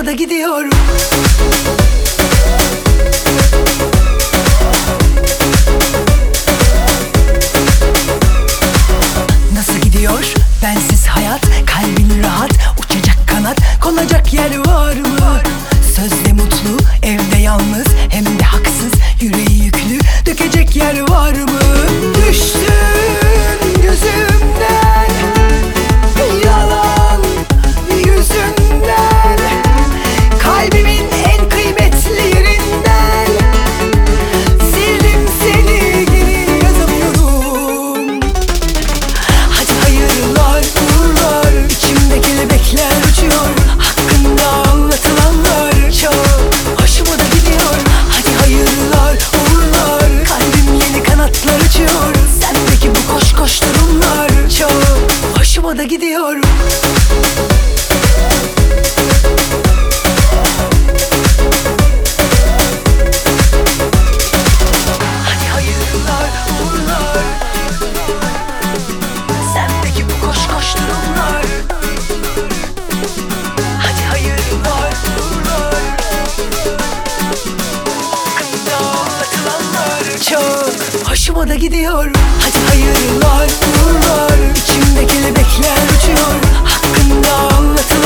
hoşuma da gidiyor. Nasıl gidiyor bensiz hayat? Kalbin rahat, uçacak kanat, konacak yer var mı? Sözde mutlu, evde yalnız, hem de haksız, yüreği yüklü, dökecek yer var mı? Düştün gözümden, yalan yüzünden, kalbimin en kıymetli yerinden sildim seni, geri yazamıyorum. Hadi hayırlar uğurlar, içimde kelebekler uçuyor, hakkında anlatılanlar çok hoşuma da gidiyor. Hadi hayırlar uğurlar, kalbim yeni kanatlar açıyor, sendeki bu koş koş durumlar çok hoşuma da gidiyor. Hadi hayırlar uğurlar, sendeki bu koş koş durumlar. Hadi hayırlar uğurlar, hakkında anlatılanlar çok hoşuma da gidiyor. Hadi hayırlar uğurlar, içimde kelebekler uçuyor, hakkında anlatılanlar